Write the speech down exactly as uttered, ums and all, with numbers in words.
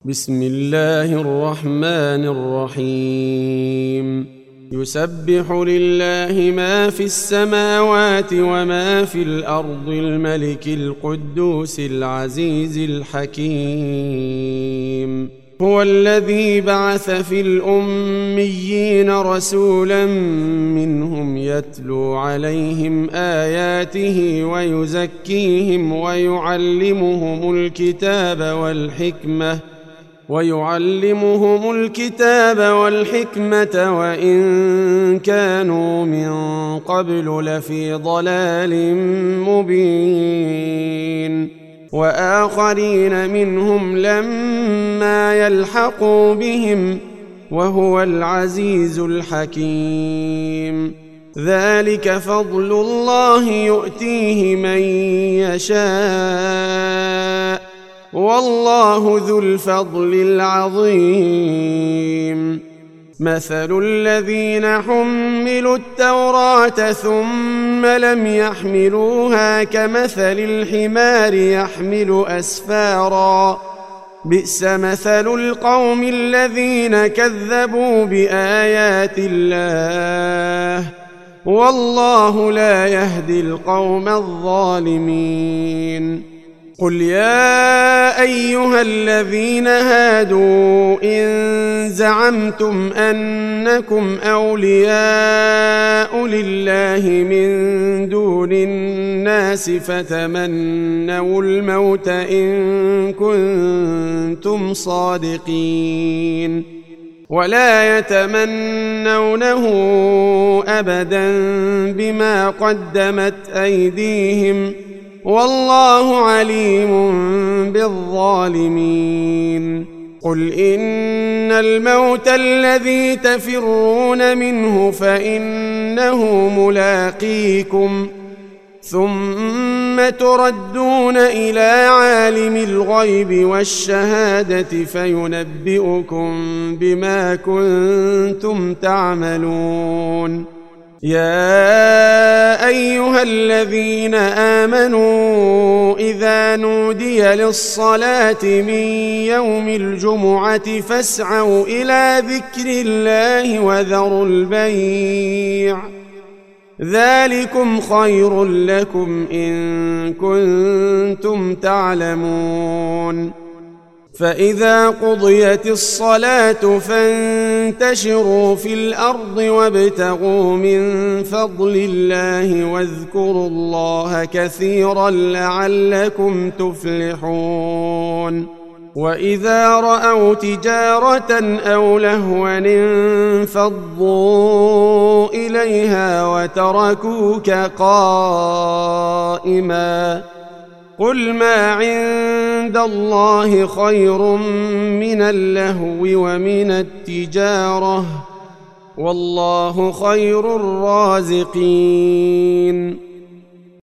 بسم الله الرحمن الرحيم يسبح لله ما في السماوات وما في الأرض الملك القدوس العزيز الحكيم هو الذي بعث في الأميين رسولا منهم يتلو عليهم آياته ويزكيهم ويعلمهم الكتاب والحكمة ويعلمهم الكتاب والحكمة وإن كانوا من قبل لفي ضلال مبين وآخرين منهم لما يلحقوا بهم وهو العزيز الحكيم ذلك فضل الله يؤتيه من يشاء والله ذو الفضل العظيم مثل الذين حملوا التوراة ثم لم يحملوها كمثل الحمار يحمل أسفارا بئس مثل القوم الذين كذبوا بآيات الله والله لا يهدي القوم الظالمين قل يا أيها الذين هادوا إن زعمتم أنكم أولياء لله من دون الناس فتمنوا الموت إن كنتم صادقين ولا يتمنونه أبدا بما قدمت أيديهم والله عليم بالظالمين قل إن الموت الذي تفرون منه فإنه ملاقيكم ثم تردون إلى عالم الغيب والشهادة فينبئكم بما كنتم تعملون يا أيها الذين آمنوا إذا نودي للصلاة من يوم الجمعة فاسعوا إلى ذكر الله وذروا البيع ذلكم خير لكم إن كنتم تعلمون فإذا قضيت الصلاة فانتشروا في الأرض وابتغوا من فضل الله واذكروا الله كثيرا لعلكم تفلحون وإذا رأوا تجارة أو لهوا انفضوا إليها وتركوك قائما قل ما عند الله خير من اللهو ومن التجارة والله خير الرازقين